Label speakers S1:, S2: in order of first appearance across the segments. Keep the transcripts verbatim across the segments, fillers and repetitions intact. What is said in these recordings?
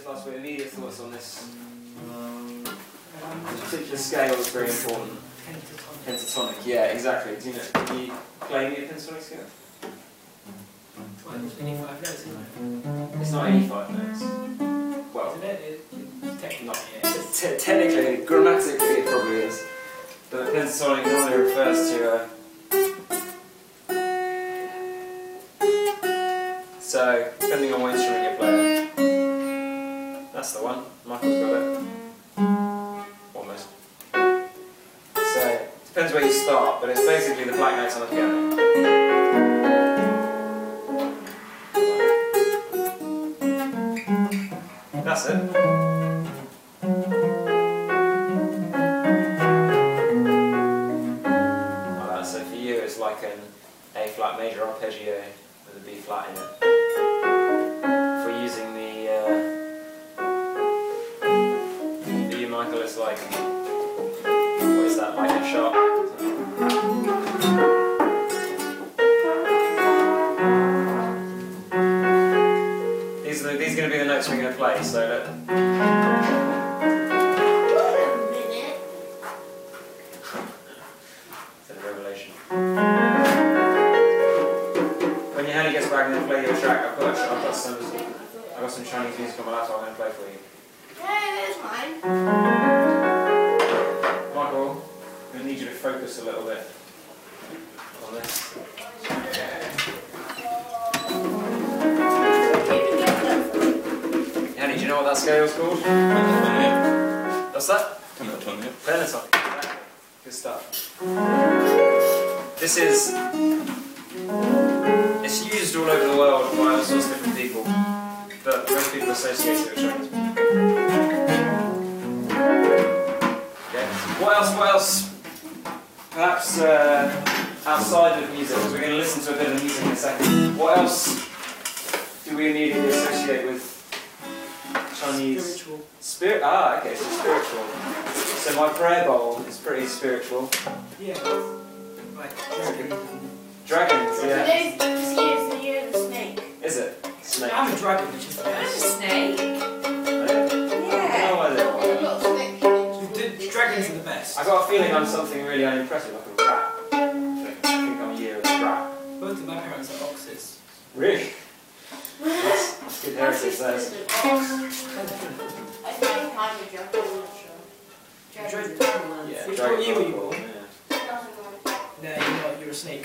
S1: Your immediate thoughts on this particular scale is very important.
S2: Pentatonic.
S1: Pentatonic, yeah, exactly. Do you know? Can you play me a pentatonic scale?
S2: eighty-five notes, isn't it?
S1: It's not eighty-five notes. Well,
S2: Isn't it? It- Technically,
S1: not
S2: yeah.
S1: t- technically, grammatically, it probably is. But pentatonic normally refers to a. So, depending on what instrument you're playing, that's the one. Michael's got it. Almost. So, depends where you start, but it's basically the black notes on the piano. That's it. Alright, so for you it's like an A flat major arpeggio with a B flat in it. If we're using the uh, for you, Michael, it's like, what is that, like a sharp? These are the, these are going to be the notes we're going to play, so let, when your handy gets back and then play your track, I've got, I've got some I've got some Chinese music on my laptop I'm going to play for you.
S3: Yeah, that's mine.
S1: Michael, I'm going to need you to focus a little bit on this. Handy, do you know what that scale is called?
S4: Pentatonic.
S1: What's that?
S4: Pentatonic.
S1: Pentatonic. Good stuff. This is, it's used all over the world by all sorts of different people, but most people associate it with Chinese music. Okay. What else, what else? Perhaps uh, outside of music, because we're going to listen to a bit of music in a second. What else do we immediately associate with Chinese?
S2: Spiritual.
S1: Spirit. Ah, okay, so spiritual. So my prayer bowl is pretty spiritual.
S2: Yeah. Like dragon.
S1: Dragons, yeah.
S3: Today's this year's the year of the snake.
S1: Is it? Snake.
S2: I'm a dragon, which is the
S5: I'm a
S2: best.
S5: snake.
S1: Yeah.
S5: Yeah.
S3: There's a lot of snake killings.
S2: The dragons are the best.
S1: I got a feeling I'm something really unimpressive, like a rat. I think I'm a year of a rat.
S2: Both of my parents are oxes.
S1: Really? That's, that's good
S3: My
S1: heritage,
S3: sister
S1: that
S3: is
S1: is.
S3: an ox. I think I'm a dragon, I'm not sure.
S5: Dragons are cool ones.
S1: Yeah,
S2: Which
S1: dragon
S2: one you were you
S1: ball,
S2: born?
S1: yeah.
S2: No, you're not. You're a snake.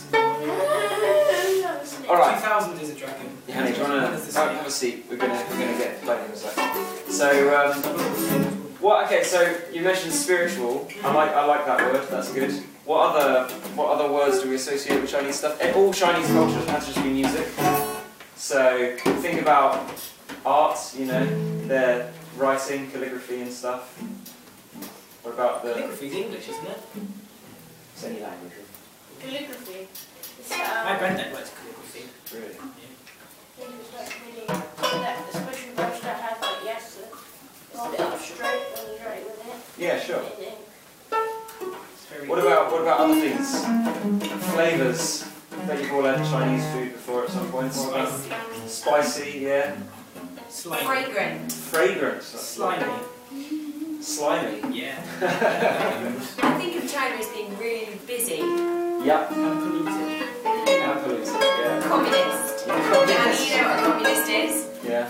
S1: All right.
S2: two thousand is a dragon.
S1: Yeah, honey, do you
S2: One
S1: want
S2: is the
S1: to have
S2: snake.
S1: a seat? We're gonna we're gonna get playing in a second. So, um, what? Okay, so you mentioned spiritual. I like I like that word. That's good. What other what other words do we associate with Chinese stuff? Eh, All Chinese culture has just been music. So think about art. You know, their writing, calligraphy, and stuff. What about the?
S2: Calligraphy is English, isn't it?
S1: It's any language.
S3: Calligraphy. It's, um,
S2: My granddad writes calligraphy.
S1: Really?
S3: I think it's like really, that, especially brush that has like yes, hold it up straight when you write with it.
S1: Yeah, sure.
S3: And then
S2: It's very
S1: What about what about other things? Flavors. I bet you've all had Chinese food before at some point. What about
S5: Spicy.
S1: spicy? Yeah.
S2: slimy?
S5: Fragrant.
S1: Fragrance. that's
S2: Slimy.
S1: lovely. Slimy.
S2: Yeah.
S5: I think of China as being really busy.
S1: Yep.
S2: And polluted.
S1: Appaloosa. Yeah.
S5: Communist.
S1: Yeah.
S5: Yeah, you know what a communist is?
S1: Yeah.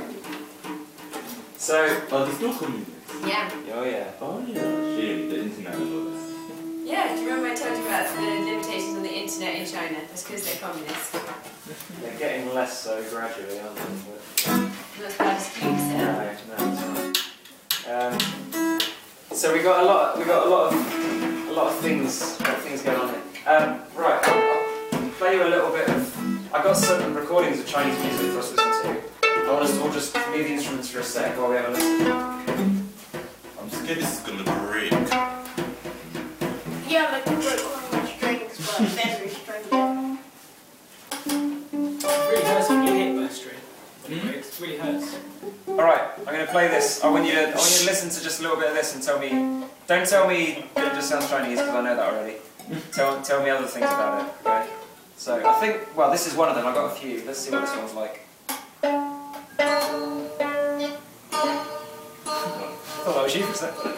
S1: So.
S4: Oh, there's no community.
S5: Yeah.
S1: Oh yeah.
S4: Oh yeah. Shame, the internet and all that.
S5: Yeah, do you remember I told you about the limitations on the internet in China? That's because they're communist.
S1: They're getting less so gradually, aren't they?
S5: Not as bad as Cuba
S1: But,
S5: said.
S1: no, no, it's fine. Um, so we got a lot. We got a lot of a lot of things. A lot of things going on here. Um, right. I'll, I'll play you a little bit of. I got certain recordings of Chinese music for us to listen to. I want us to all just leave the instruments for a sec while we have a listen.
S4: I'm scared this is gonna break.
S3: yeah, like the broke one of my strings, but very strong.
S2: It really hurts when you hit by a string. When it
S4: Hmm?
S2: breaks, it really hurts.
S1: All right. I'm going to play this. I want you to. I want you to listen to just a little bit of this and tell me. Don't tell me that it just sounds Chinese because I know that already. tell tell me other things about it. Okay. So I think. Well, this is one of them. I got a few. Let's see what this one's like. was you for a second.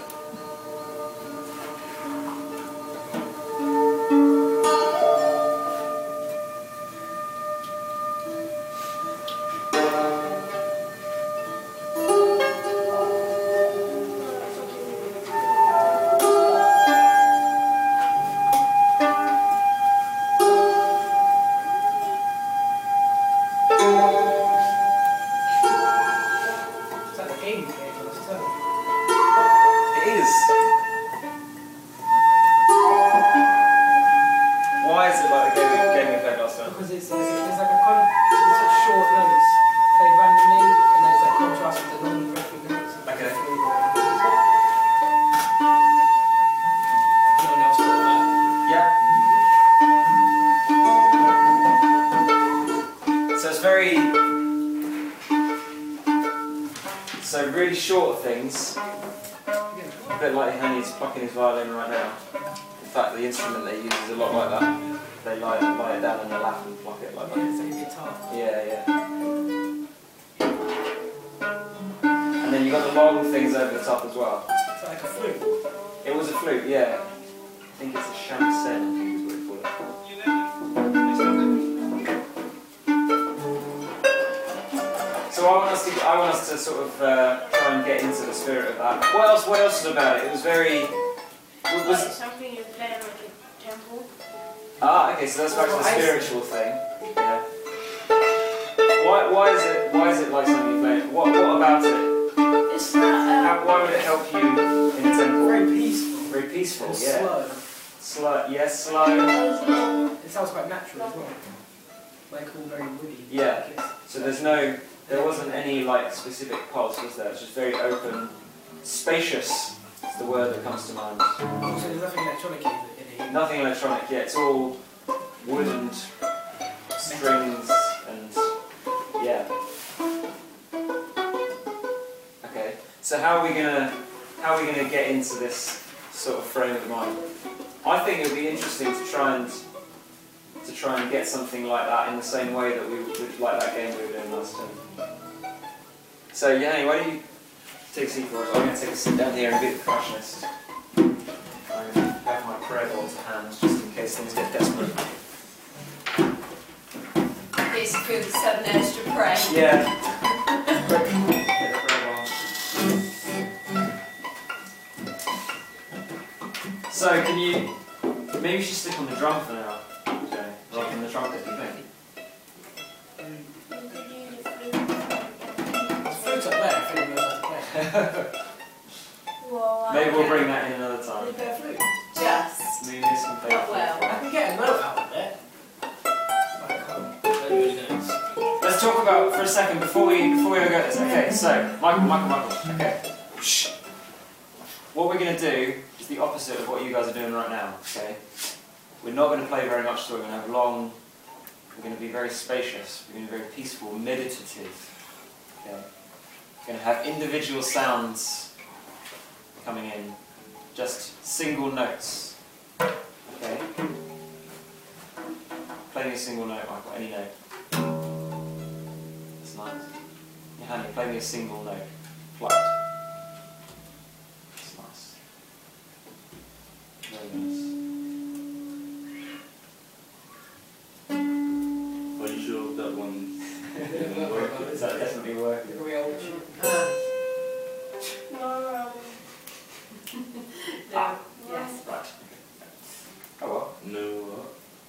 S2: It's like the game you played last time.
S1: It is. Why is it like the game, game we played last time?
S2: Because it's, it's, it's like a con it's such short notes played randomly, and then it's like contrast with the long breathy notes. And
S1: Okay.
S2: No one else got that.
S1: Yeah. So it's very. So really short things, a bit like Hanny's plucking his violin right now. In fact, the instrument they use is a lot like that. They lie, lie it down in their lap and pluck it like
S2: Yeah,
S1: that.
S2: it's like a guitar.
S1: Yeah, yeah. And then you got the long things over the top as well.
S2: It's like a flute.
S1: It was a flute, yeah. I think it's a shamisen, I think is what they call it. So I want us to, I want us to sort of uh, try and get into the spirit of that. What else? What else is about it? It was very.
S3: Like
S1: Was,
S3: something you play like a temple.
S1: ah, okay. So that's back to the
S2: Well, I-
S1: spiritual thing. Yeah. Why? Why is it? Why is it like something you play? What? What about it?
S3: It's not. Um,
S1: How, why would it help you in a temple?
S2: Very peaceful.
S1: Very peaceful.
S2: And
S1: Yeah.
S2: slow.
S1: Slow. Yes. Slow.
S3: those little-
S2: It sounds quite natural as well. Like all very woody.
S1: Yeah.
S2: Like it's-
S1: So there's no. There wasn't any like specific pulse, was there? It's just very open, spacious. Is the word that comes to mind.
S2: Also, there's nothing electronic in it.
S1: Nothing electronic yet. It's all wood and strings and yeah. Okay. So how are we gonna how are we gonna get into this sort of frame of mind? I think it would be interesting to try and to try and get something like that in the same way that we would like that game we were doing last time. So Yanni, why don't you take a seat for us? I'm going to take a seat down here and be the percussionist. I'm going to have my prayer bowl to hand just in case things get desperate.
S5: It's through the sudden urge to pray.
S1: Yeah. Get the prayer bowl. So can you maybe you should stick on the drum for now, Jenny, rather than the trumpet, do you think?
S3: you could use a flute.
S2: There's flutes up there if anyone knows how to play.
S3: Well, I
S1: Maybe we'll
S3: can-
S1: bring that in another
S2: Can you
S1: time.
S2: play a flute?
S5: Just.
S1: Maybe this can play
S5: Not well.
S2: I can get a note out of it. Like, um, nobody knows.
S1: Let's talk about for a second before we before we go at this. Okay, so Michael, Michael, Michael. Okay. Shh. What we're going to do is the opposite of what you guys are doing right now. Okay. We're not going to play very much. So we're going to have long. We're going to be very spacious. We're going to be very peaceful, meditative. Okay. We're going to have individual sounds coming in, just single notes. Okay. Play me a single note, Michael. Any note. That's nice. Yeah, honey, play me a single note. Flat. That's nice. Very nice.
S4: Are you sure that one's
S1: Is that definitely working?
S2: Very old.
S5: Uh,
S3: No, um,
S5: no. Yes.
S1: Right. Oh well.
S4: no what?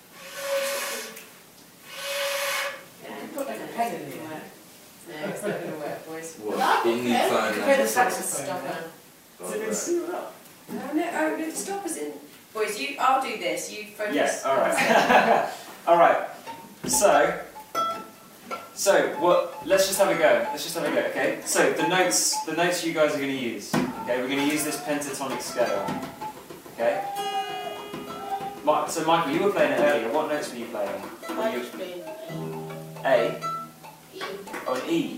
S5: Yeah.
S2: Put like a pen in
S5: No,
S2: there.
S5: it's not going to work, boys.
S4: What?
S3: That-
S4: In the
S3: okay.
S4: phone.
S2: Compare the
S4: and-
S2: saxophone.
S5: Stop
S2: yeah.
S5: it.
S4: Oh,
S2: Is it been
S4: right.
S2: sealed up?
S5: Oh, no, oh, no, stop us in. Boys, you, I'll do this. You focus.
S1: Yes. All
S5: on
S1: right.
S5: something.
S1: All right. So. So what? Let's just have a go. Let's just have a go. Okay. So the notes, the notes you guys are going to use. Okay. We're going to use this pentatonic scale. Okay. Mi- So Michael, you were playing it earlier. What notes were you playing? Were
S3: I
S1: you
S3: just played
S1: A?
S3: E.
S1: Oh, an E.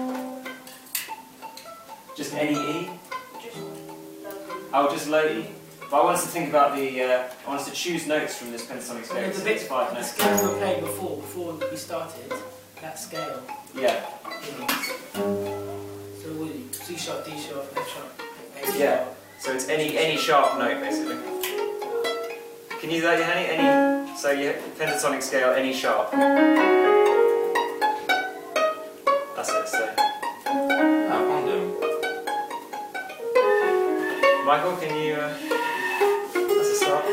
S1: Just any E?
S3: Just lovely.
S1: Oh, just low E. But I want us to think about the. Uh, I want us to choose notes from this pentatonic scale.
S2: And
S1: So
S2: the
S1: it's
S2: bit,
S1: five
S2: the
S1: notes.
S2: scale we were playing before, before we started, that scale.
S1: Yeah.
S2: is- So we C sharp, D sharp, F sharp, A A
S1: Yeah.
S2: sharp.
S1: So it's any any sharp note basically. Can you do that, Johanny? Any? So you pentatonic scale, any sharp. That's it. So
S4: I can't do it.
S1: Michael, can you? Uh, that's a start.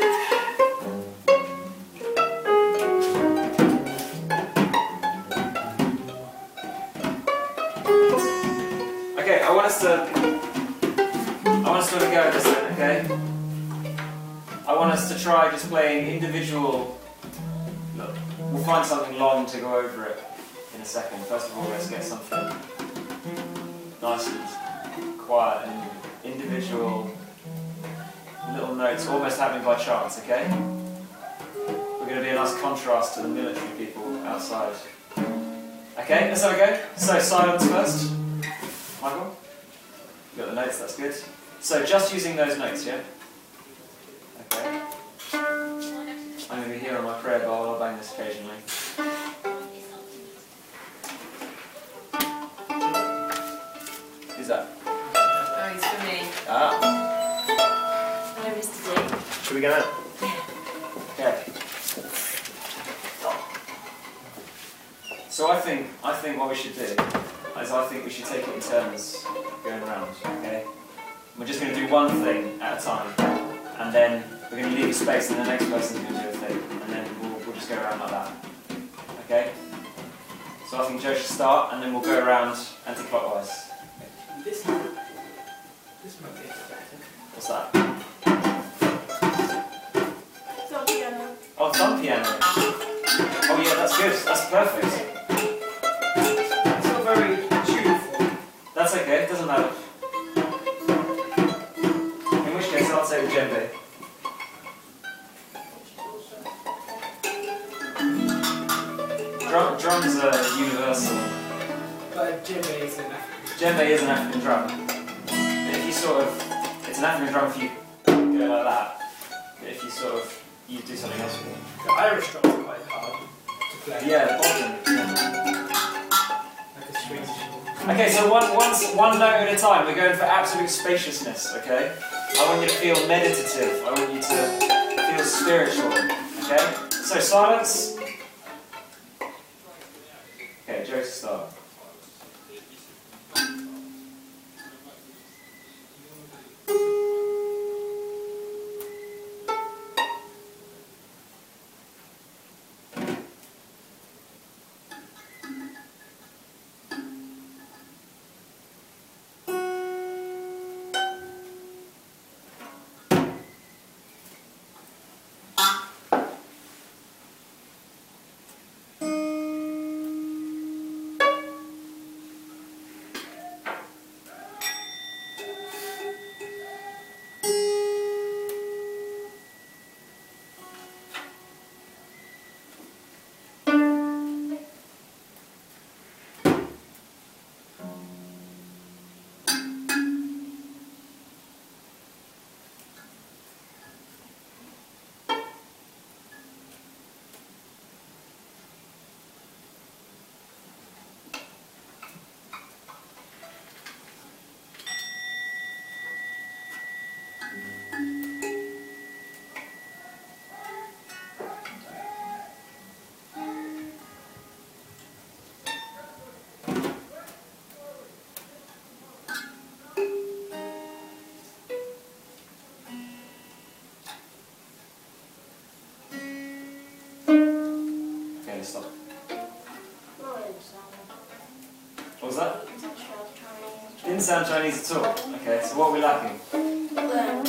S1: Okay, I want us to. I want us to have a go at this then. Okay. I want us to try just playing individual. Look, we'll find something long to go over it in a second. First of all, let's get something nice and quiet and individual little notes, almost happening by chance. Okay. We're going to be a nice contrast to the military people outside. Okay, let's have a go. So silence first. Michael, you got the notes. That's good. So just using those notes, yeah. Okay. I'm going to be here on my prayer bowl, I'll bang this occasionally. Who's that?
S5: Oh, it's for me.
S1: Ah.
S5: Hello, Mister D.
S1: Should we go now? Okay. So I think, I think what we should do is I think we should take it in turns going around, okay? We're just going to do one thing at a time, and then we're going to leave a space, and the next person's going to do a thing, and then we'll, we'll just go around like that. Okay? So I think Joe should start, and then we'll go around anti-clockwise.
S2: This might, this might be a bit better.
S1: What's that?
S3: Thumb piano.
S1: Oh, thumb piano. Oh yeah, that's good. That's perfect.
S2: It's not very tuneful.
S1: That's okay. It doesn't matter. In which case, I'll say the djembe. Drum, drums are universal.
S2: But djembe is an African.
S1: Djembe is an African drum. But if you sort of, it's an African drum if you go like that. But if you sort of, you do something else with it.
S2: The Irish drums are quite hard to play.
S1: Yeah, the bottom.
S2: Like a string instrument.
S1: Okay, so one, one, one note at a time. We're going for absolute spaciousness, okay? I want you to feel meditative. I want you to feel spiritual, okay? So silence. Okay, Joe to start. Okay, stop.
S3: No, it didn't sound
S1: What was that?
S3: like it sounded Chinese.
S1: Didn't sound Chinese at all. Okay, so what are we lacking?
S3: Um,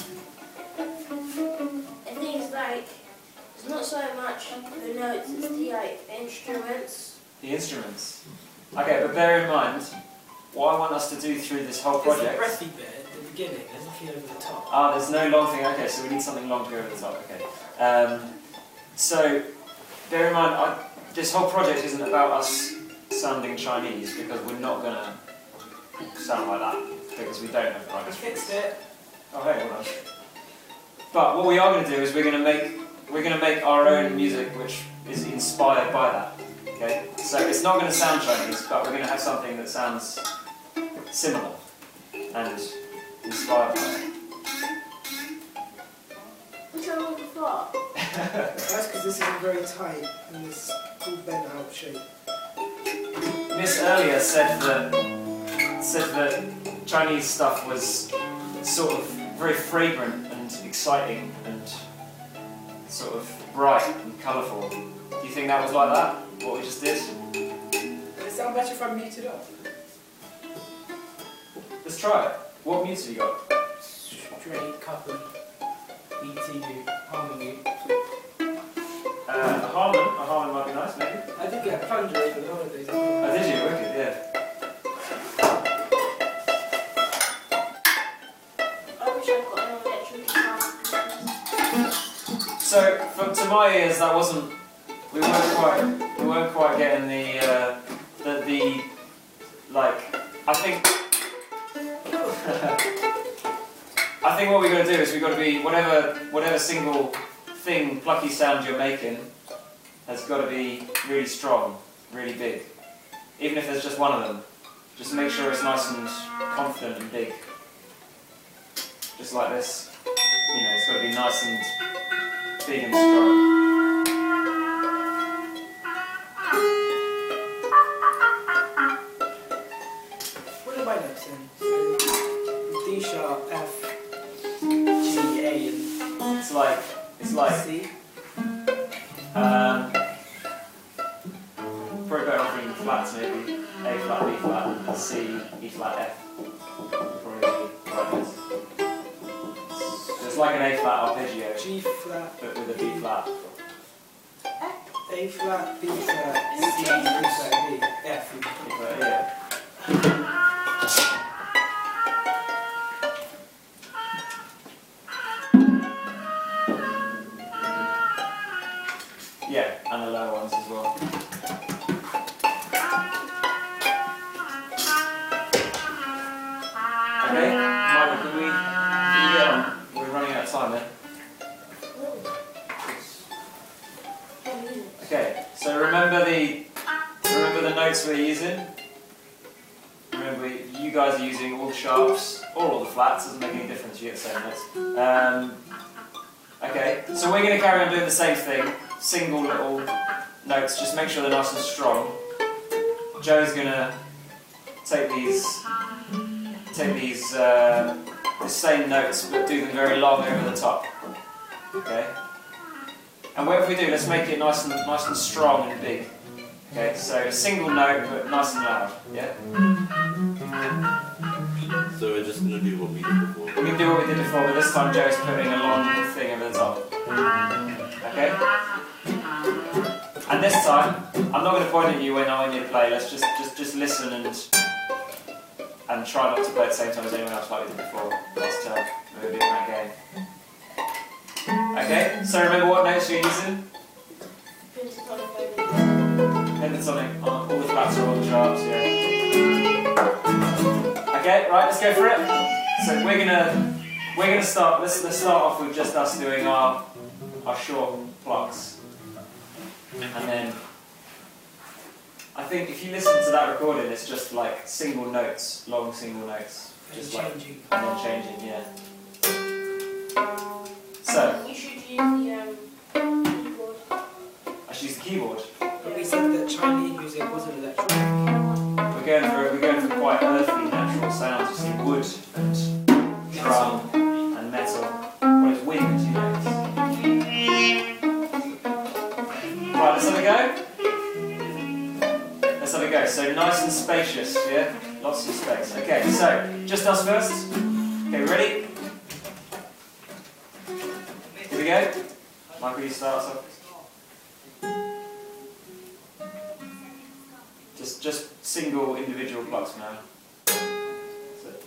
S3: I think it's like, it's not so much the notes, it's the like instruments.
S1: The instruments. Okay, but bear in mind, what I want us to do through this whole
S2: There's a
S1: project.
S2: breathy bit at the beginning, there's nothing over the top.
S1: Ah, there's no long thing. Okay, so we need something long to go over the top. Okay. Um, so, bear in mind, I, this whole project isn't about us sounding Chinese because we're not gonna sound like that because we don't have
S2: I
S1: practice.
S2: fixed it.
S1: Oh, hey, hold on. But what we are going to do is we're going to make we're going to make our own music, which is inspired by that. Okay. So it's not going to sound Chinese, but we're going to have something that sounds similar and inspired by it?
S3: Which one was the thought?
S2: That's because this is very tight and this all bent out shape.
S1: Miss earlier said that said that Chinese stuff was sort of very fragrant and exciting and sort of bright and colourful. Do you think that was like that? What we just did?
S2: Does it sound better if I mute it up?
S1: Let's try it. What mutes have you got?
S2: Straight, couple, E T U, harmony.
S1: Uh, a Harman. A Harman might be nice, maybe.
S2: I did get a plunger over the holidays.
S1: Oh, did you? Wicked, yeah.
S3: I wish I got an electric guitar.
S1: So, from, to my ears, that wasn't. We weren't quite. We weren't quite getting the. Uh, the the. Like, I think. I think what we've got to do is we've got to be whatever whatever single thing, plucky sound you're making, has got to be really strong, really big. Even if there's just one of them, just make sure it's nice and confident and big. Just like this. You know, it's got to be nice and big and strong.
S2: What are my notes then? So, D sharp, F, G, A, and
S1: It's like it's like
S2: C.
S1: um, probably better off reading flats maybe. A flat, B flat, C, E flat, F. Probably right this. So it's like an A flat arpeggio,
S2: G flat,
S1: but with a B flat.
S2: A flat, B flat, C, B flat, B, F.
S1: But yeah. Yeah, and the lower ones as well. Okay, Michael, can we, can we get on? We're running out of time then. Okay, so remember the remember the notes we're using. Remember, you guys are using all the sharps or all the flats. Doesn't make any difference. You get the same notes. Um, okay, so we're going to carry on doing the same thing. Single little notes. Just make sure they're nice and strong. Joe's going to take these take these uh, the same notes, but do them very long over the top. Okay. And whatever we do, let's make it nice and nice and strong and big. Okay, so a single note, but nice and loud. Yeah.
S4: So we're just gonna do what we did before.
S1: We can do what we did before, but this time Joe's putting a long thing over the top. Okay. And this time, I'm not going to point at you when I want you to play. Let's just just just listen and and try not to play at the same time as anyone else like we did before. Last time we were doing that game. Okay, so remember what notes you're using? Pentatonic on all the flats or all the sharps, yeah. Okay, right, let's go for it. So we're gonna we're gonna start let's let's start off with just us doing our our short plucks. And then I think if you listen to that recording, it's just like single notes, long single notes. Just like
S2: changing.
S1: and then changing, yeah. So
S3: You should use the um, keyboard.
S1: I should use the keyboard.
S2: But we said that Chinese music wasn't electronic.
S1: We're going for we're going for quite earthy, natural sounds. You see wood and drum and metal. Well, it's wind, you know. Right, let's have a go. Let's have a go. So nice and spacious, yeah? Lots of space. Okay, so just us first. Okay, ready? Here we go. Michael, you start us off. Just, just single individual plucks now. That's it.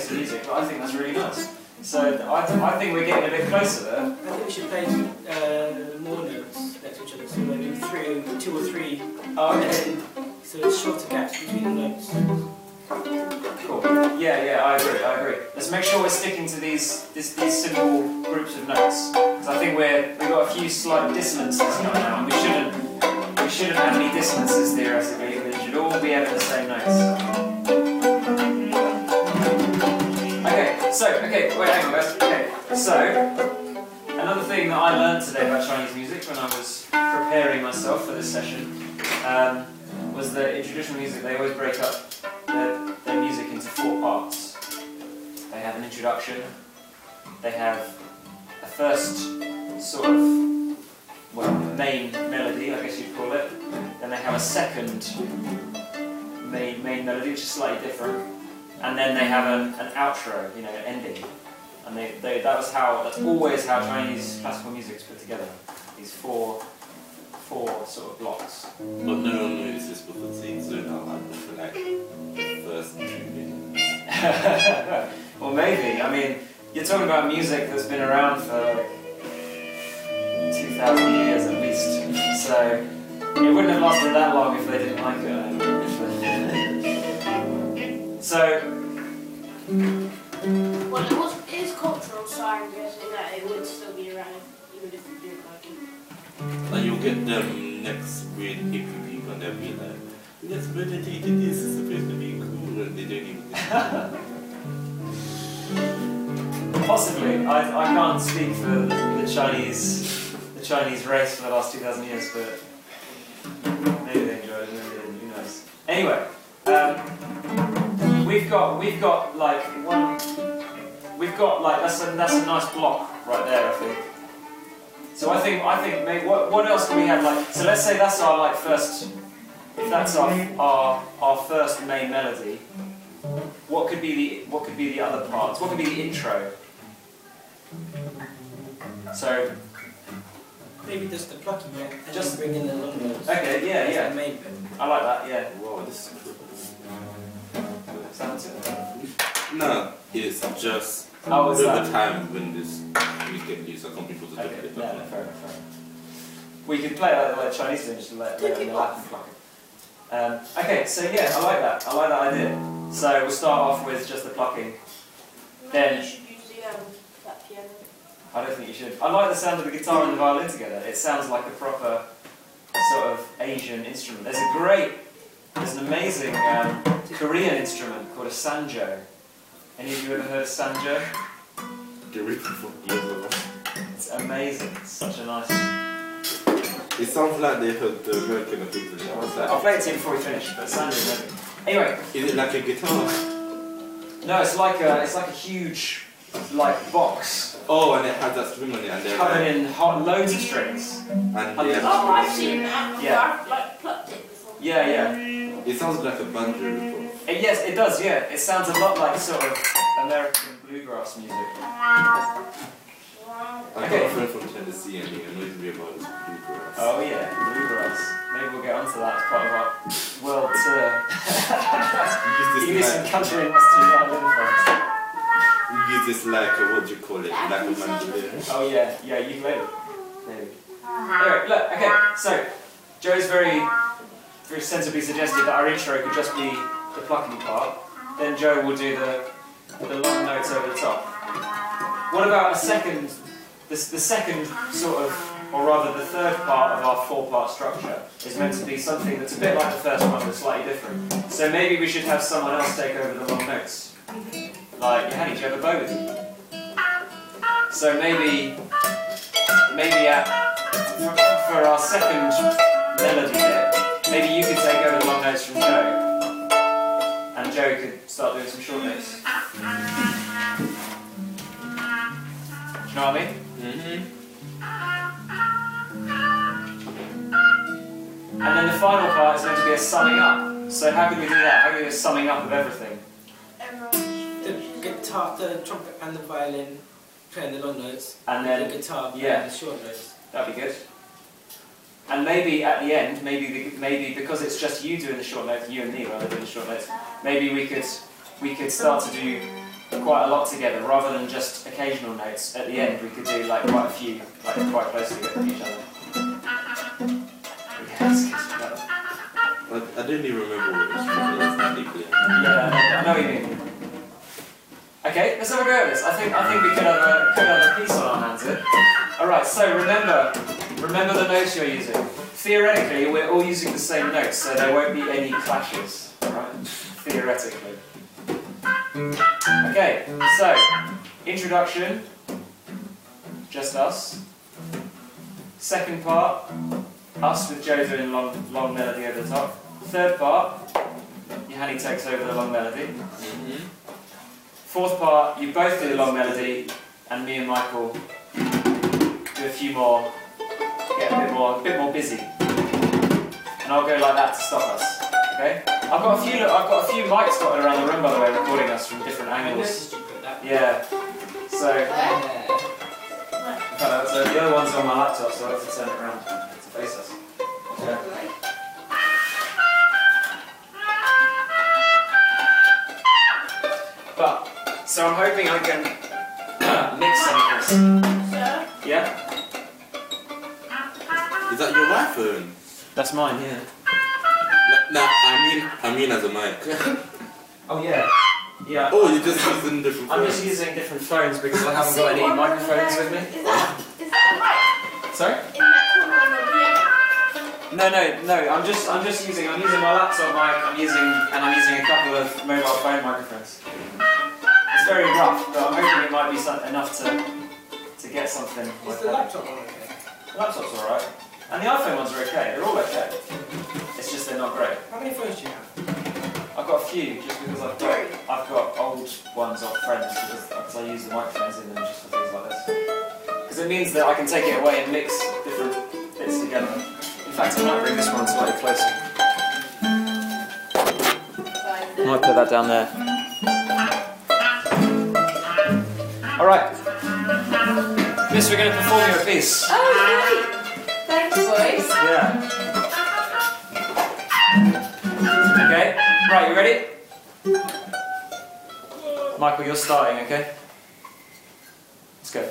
S1: basic music, but I think that's really nice. So I, th I think we're getting a bit closer there.
S2: I think we should play uh, more notes next to each other, so maybe three, two or three,
S1: Oh,
S2: and
S1: okay.
S2: then so there's shorter gaps between the notes.
S1: Cool. Yeah, yeah, I agree, I agree. Let's make sure we're sticking to these this, these simple groups of notes. Because I think we're we've got a few slight dissonances going now, and we shouldn't we shouldn't have any dissonances theoretically. They should all be having the same notes. Okay, so okay, wait, hang on guys. Okay, so another thing that I learned today about Chinese music when I was preparing myself for this session um, was that in traditional music they always break up their, their music into four parts. They have an introduction, they have a first sort of, well, main melody, I guess you'd call it. Then they have a second main, main melody, which is slightly different. And then they have an, an outro, you know, an ending. And they, they, that was how, that's always how Chinese classical music is put together. These four, four sort of blocks.
S4: But no one knows this before seeing, so now I'm for like the first two minutes.
S1: Well, maybe. I mean, you're talking about music that's been around for like two thousand years at least. So it wouldn't have lasted that long if they didn't like it. So,
S3: Well, it was it is cultural, so I'm guessing that it would still be around even if you didn't like it.
S4: And you'll get them next weird hippie people and they'll be like, let's meditate, this is supposed to be cool, and they don't even
S1: possibly. I, I can't speak for the Chinese the Chinese race for the last two thousand years, but maybe they enjoy it, maybe they didn't, who knows. Anyway, um, we've got we've got like one we've got like that's a that's a nice block right there, I think. So I think I think maybe what what else can we have like so let's say that's our like first if that's our our our first main melody. What could be the what could be the other parts? What could be the intro? So
S2: Maybe just the plucking bit, and
S1: Just-
S2: just bring in the long notes.
S1: okay, yeah,
S2: That's
S1: yeah,
S2: the main bit.
S1: I like that. Yeah,
S4: wow, this is
S1: sounds good.
S4: no, it's just
S1: Oh, is
S4: over
S1: that?
S4: time when this we get used, I come people to
S1: Okay,
S4: do it.
S1: no, no, fair enough, fair enough. We could play like, like Chinese do, just let let in the lap and pluck it. Um, okay, so yeah, I like that. I like that idea. So we'll start off with just the plucking. Then-
S3: Maybe you should use the um, that piano.
S1: I don't think you should. I like the sound of the guitar and the violin together. It sounds like a proper sort of Asian instrument. There's a great, there's an amazing um, Korean instrument called a sanjo. Any of you ever heard of sanjo?
S4: Get rid of years ago.
S1: It's amazing. It's such a nice.
S4: It sounds like they heard the American equivalent. I was like,
S1: I'll play it to you before we finish, but sanjo is amazing. Anyway,
S4: is it like a guitar?
S1: no, it's like a, it's like a huge, like box
S4: Oh, and it has that string on it, and they're
S1: covered
S4: like,
S1: in hot, loads of strings.
S4: and they have
S3: Oh, I've
S4: strings
S3: seen
S4: on it.
S3: that.
S1: Yeah.
S3: I've like plucked it before.
S1: Yeah, yeah.
S4: It sounds like a banjo riff.
S1: It, yes, it does. Yeah, it sounds a lot like sort of American bluegrass music.
S3: Wow.
S4: I got
S1: Okay.
S4: a friend from Tennessee, and he annoys me about his bluegrass.
S1: Oh yeah, bluegrass. Maybe we'll get onto that as part of our world tour.
S4: We
S1: You
S4: use
S1: do some
S4: this like,
S1: country and western United influence.
S4: we use this like, uh, what do you call it, like a mandolin.
S1: Oh yeah, yeah, ukulele. Maybe. Anyway, look, okay, so Joe's very, very sensibly suggested that our intro could just be the plucking part. Then Joe will do the, the long notes over the top. What about a second, the, the second sort of, or rather the third part of our four-part structure is meant to be something that's a bit like the first one but slightly different. So maybe we should have someone else take over the long notes. Like, Johanny, do you have a bow with you? So maybe, maybe at, for, for our second melody bit, maybe you could take over the long notes from Joe, and Joe could start doing some short notes. Do you know what I mean?
S4: Mm-hmm.
S1: And then the final part is going to be a summing up. So how can we do that? How can we do a summing up of everything?
S2: The guitar, the trumpet and the violin playing the long notes,
S1: And
S2: the
S1: then,
S2: guitar playing
S1: yeah.
S2: the short notes.
S1: that'd be good. And maybe at the end, maybe the, maybe because it's just you doing the short notes, you and me rather doing the short notes, maybe we could we could start to do quite a lot together, rather than just occasional notes. At the end, we could do like quite a few, like quite close together to each other. Yeah, it's good.
S4: I, I don't even remember what it was, but that's not clear.
S1: Yeah, I know what you mean. Okay, let's have a go at this. I think I think we could have a could have a piece on our hands here. All right. So remember, remember the notes you're using. Theoretically, we're all using the same notes, so there won't be any clashes. All right. Theoretically. Okay. So introduction. Just us. Second part. Us with Joe doing long long melody over the top. Third part. Johanny takes over the long melody.
S4: Mm-hmm.
S1: Fourth part, you both do the long melody, and me and Michael do a few more, get a bit more, a bit more busy, and I'll go like that to stop us. Okay? I've got a few, I've got a few mics dotted around the room, by the way, recording us from different
S2: I
S1: angles.
S2: noticed you put that.
S1: Yeah. So, in
S2: Yeah.
S1: fact, so the other one's on my laptop, so I have to turn it around to face us. Yeah. But. So I'm hoping I can mix some of this.
S3: So,
S1: Yeah?
S4: Is that your iPhone?
S1: That's mine, yeah.
S4: No, nah, I mean, I mean as a mic.
S1: Oh yeah. Yeah.
S4: Oh, you're just using different
S1: I'm
S4: phones.
S1: just using different phones because I haven't
S3: see
S1: got any
S3: one
S1: microphones
S3: over
S1: with me.
S3: there. Is that, is that
S1: Sorry?
S3: right? In that corner over there?
S1: No, no, no. I'm just, I'm just using, I'm using my laptop mic. I'm using, and I'm using a couple of mobile phone microphones. It's very rough, but I'm hoping it might be some, enough to, to get something.
S2: Is
S1: like
S2: the
S1: that.
S2: laptop one okay?
S1: The laptop's all right, and the iPhone ones are okay. They're all okay. It's just they're not great.
S2: How many phones do you have?
S1: I've got a few just because I've got, I've got old ones off friends because, because I use the microphones in them just for things like this. Because it means that I can take it away and mix different bits together. In fact, I might bring this one slightly closer. I might put that down there. All right, Miss, we're going to perform you a piece.
S5: Oh, great! Thanks, boys.
S1: Yeah. Okay. Right, you ready? Michael, you're starting, okay? Let's go.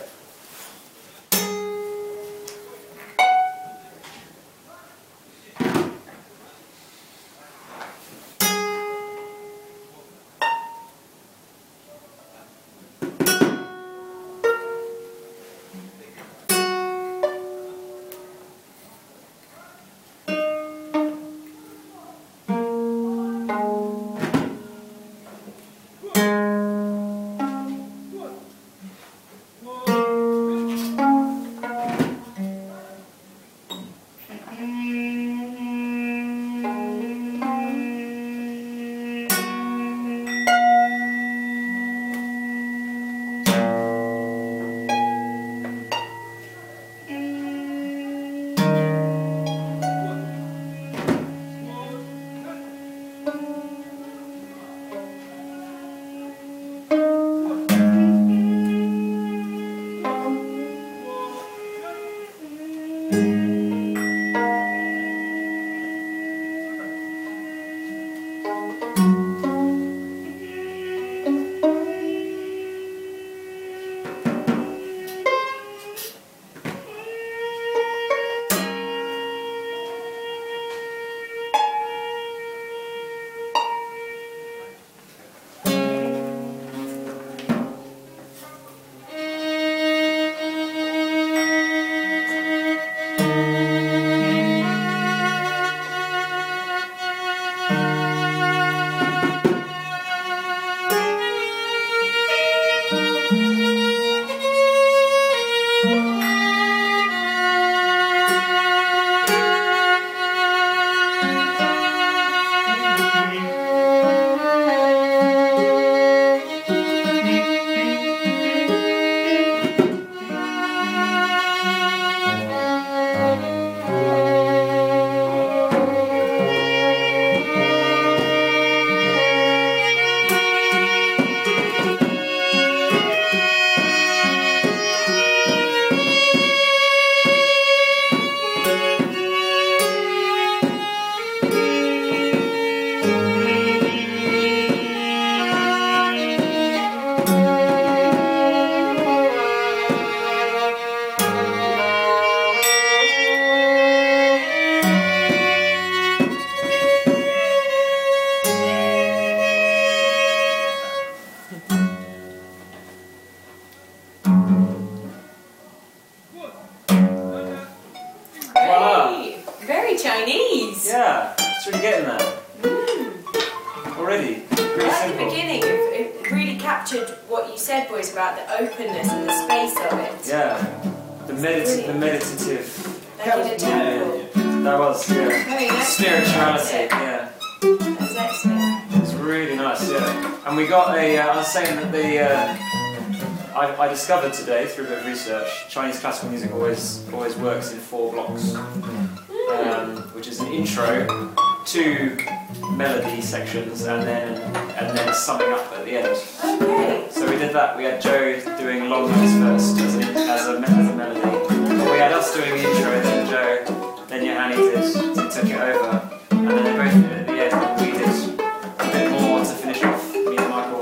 S1: Yeah, it's really getting there. Already. Really
S5: Right at the
S1: simple.
S5: beginning, it, it really captured what you said, boys, about the openness and the space of it.
S1: Yeah. The, medit the meditative.
S5: Like in a temple.
S1: That was, yeah.
S5: Very nice.
S1: Spirituality, yeah.
S5: That's excellent.
S1: It's really nice, yeah. And we got a, uh, I was saying that the, uh, I, I discovered today through a bit of research, Chinese classical music always always works in four blocks, um, which is an intro, two melody sections, and then and then summing up at the end.
S5: Okay.
S1: So we did that. We had Joe doing long notes first as, an, as, a, as a melody. Or we had us doing the intro, and then Joe, then Johanny did, did took it over, and then they both did it at the end. And we did a bit more to finish off. Me and Michael.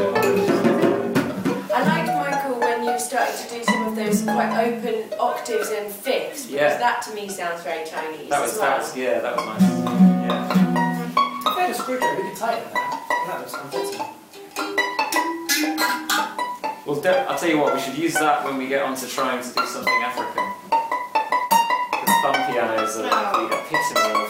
S5: I liked Michael when you started to do some of those quite open octaves and fifths, because
S1: Yeah.
S5: that to me sounds very Chinese
S1: That was
S5: as well.
S1: that was yeah, that was nice. Yeah.
S2: I found a screwdriver really tight in there. That looks fantastic.
S1: Well, de- I'll tell you what, we should use that when we get on to trying to do something African. The thumb pianos are like the epitome of.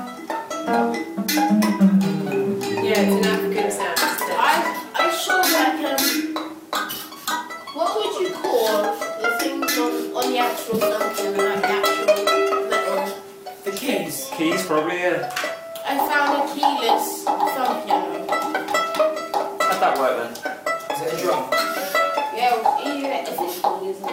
S5: Yeah, it's an African sound, isn't it?
S3: I I saw like um what would you call the things on, on the actual something like the actual metal?
S2: The keys.
S1: Keys, probably, yeah.
S3: I found a keyless thumb piano.
S1: How'd that work then?
S2: Is it a drum?
S3: Yeah, it was easier if it's using it.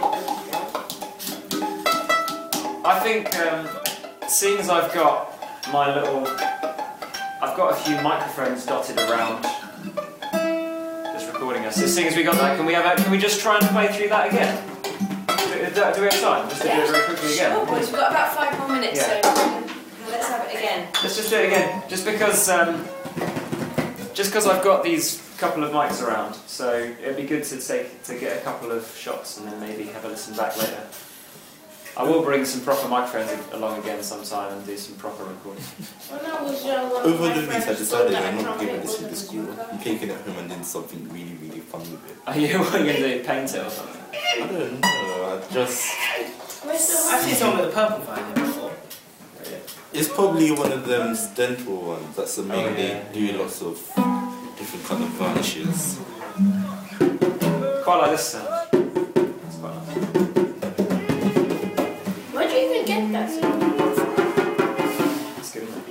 S1: I think, um, seeing as I've got my little. I've got a few microphones dotted around. Just recording us. So seeing as we got that, can we have a, can we just try and play through that again? Do, do, do we have time? Just to do it very quickly again.
S5: Sure, boys, we've got about five more minutes,
S1: Yeah.
S5: so let's have it again.
S1: Let's just do it again. Just because, um, just because I've got these couple of mics around, so it'd be good to take to get a couple of shots and then maybe have a listen back later. I will bring some proper microphones along again sometime and do some proper recording.
S3: When I was young, one of
S4: Over
S3: my
S4: the week, I
S3: friends
S4: decided
S3: thought that
S4: I'm
S3: a
S4: not giving
S3: trumpet
S4: this to the
S3: wasn't
S4: school.
S3: good.
S4: I'm taking it home and doing something really, really fun with it.
S1: Are you, what are you going to do? Paint it or something?
S4: I don't know, I just...
S3: We're still
S2: I've seen someone with a purple phone here before.
S4: It's probably one of them dental ones. That's the main,
S1: Oh, yeah.
S4: they do lots of different kind of varnishes.
S1: Quite like this sound. It's quite nice.
S3: Where'd you even get that?
S1: It's good, isn't it?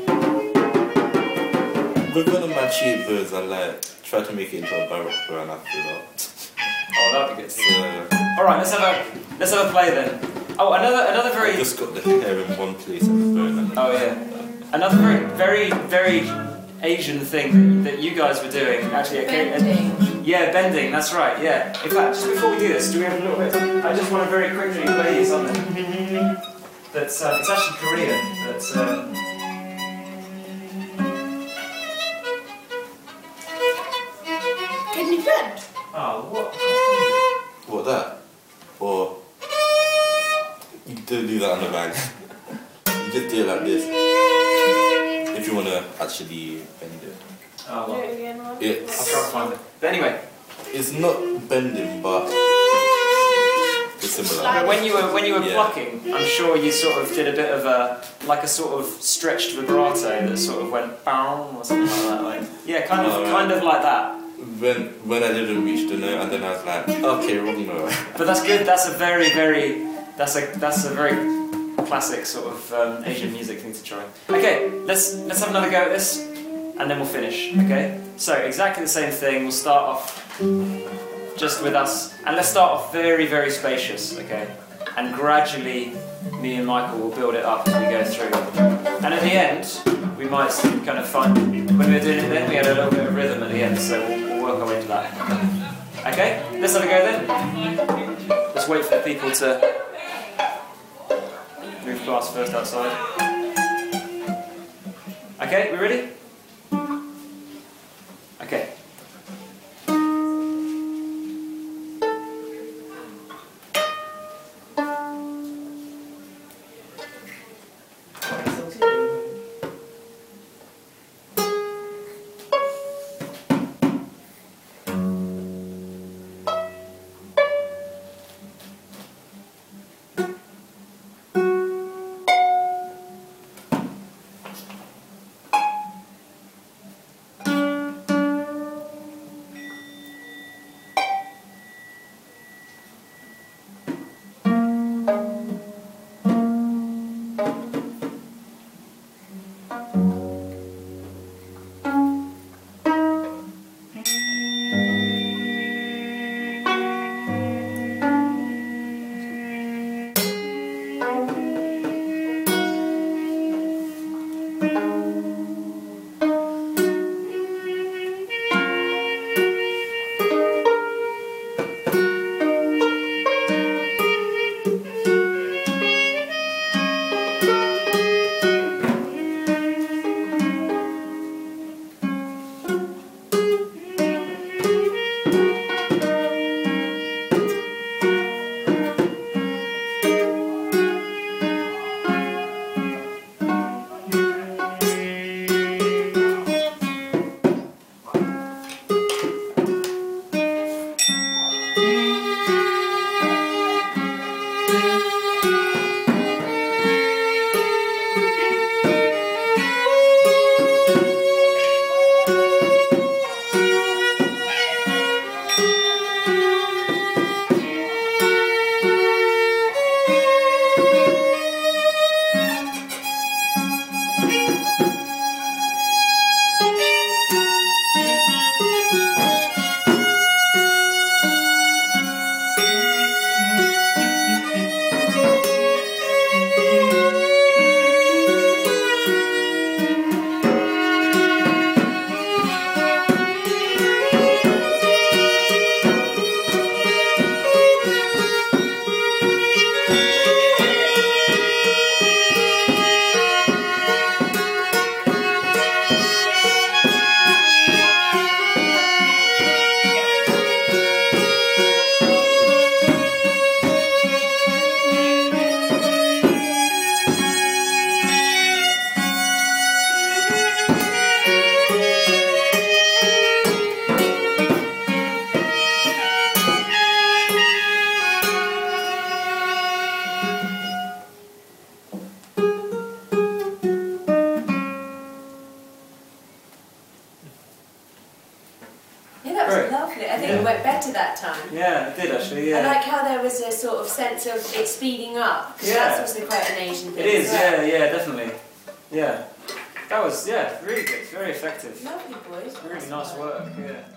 S4: With one of my cheap birds, I like try to make it into a baroque and I feel out.
S1: Oh, that'd be good.
S4: So
S1: All right, let's have a let's have a play then. Oh, another another
S4: I
S1: very
S4: just got the hair in one place and the bird. And
S1: oh yeah, another very very very Asian thing that you guys were doing actually. Okay, and-
S5: Bending.
S1: yeah, bending. That's right. Yeah. In fact, just before we do this, do we have a little bit? I just want to very quickly play you something. That's uh, it's actually Korean. That's. Um,
S3: Can you bend?
S1: oh, what?
S4: what that? Or you don't do that on the bag. You just do it like this. If you wanna actually bend it.
S1: Oh,
S3: Do
S1: well,
S3: it again, Ron.
S1: I'll
S4: It's
S1: try to find it. But anyway,
S4: it's not bending, but it's similar.
S1: but when you were when you were
S4: Yeah.
S1: plucking, I'm sure you sort of did a bit of a like a sort of stretched vibrato that sort of went bow or something like that. Like yeah, kind of
S4: Oh, right.
S1: kind of like that.
S4: When when I didn't reach the note, and then I was like, okay, wrong note.
S1: But that's good. That's a very very that's a that's a very classic sort of um, Asian music thing to try. Okay, let's let's have another go at this, and then we'll finish. Okay. So exactly the same thing. We'll start off just with us, and let's start off very very spacious. Okay, and gradually me and Michael will build it up as we go through. And at the end, we might kind of find when we were doing it then we had a little bit of rhythm at the end, so we'll, we'll work our way to that. Okay, let's have a go then. Let's wait for the people to move class first outside. Okay, we ready? Okay.
S5: Yeah, that was
S1: Great.
S5: lovely. I think
S1: Yeah.
S5: it went better that time.
S1: Yeah, it did actually.
S5: I
S1: Yeah.
S5: like how there was a sort of sense of it speeding up. 'Cause
S1: Yeah.
S5: That's also quite an Asian thing.
S1: It is.
S5: as well.
S1: Yeah. Yeah. Definitely. Yeah. That was yeah really good. Very effective.
S5: Lovely boys.
S1: Really nice work. Yeah.